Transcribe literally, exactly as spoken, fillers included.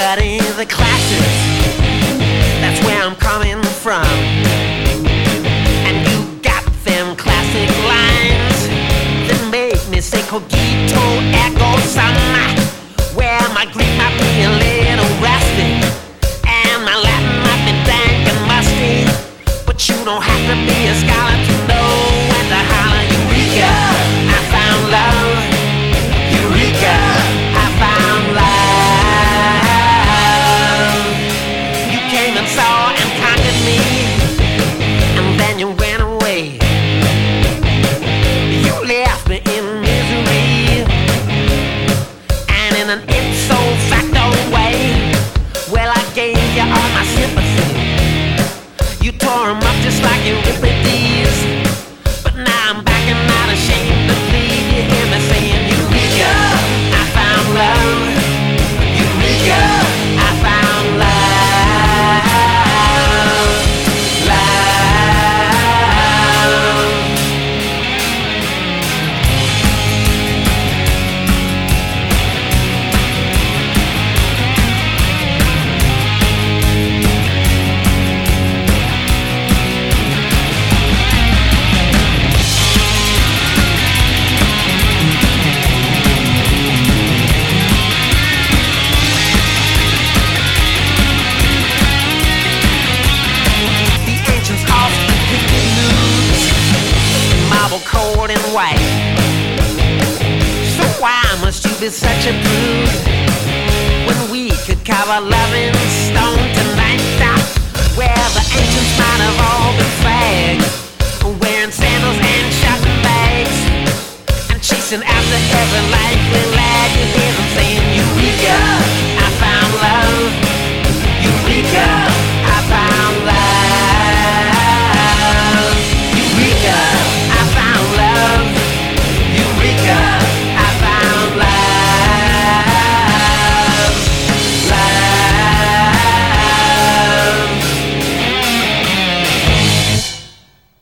study the classes, that's where I'm coming from. And you got them classic lines that make me say cogito ergo sum, where my Greek might be a little rusty and my Latin might be dank and musty, but you don't have to be a scholar to know when to holler Eureka, I found love. Eureka, I found love. You came and saw and conquered me, and then you went away. You left me in misery, and in an ipso facto way, well, I gave you all my sympathy. You tore them up just like Euripides, but now I'm back and not ashamed to plead. You hear me saying Eureka, I found love. Eureka, I found love. Love. Cold and white. So why must you be such a prude when we could carve a loving stone tonight? Where the ancients might have all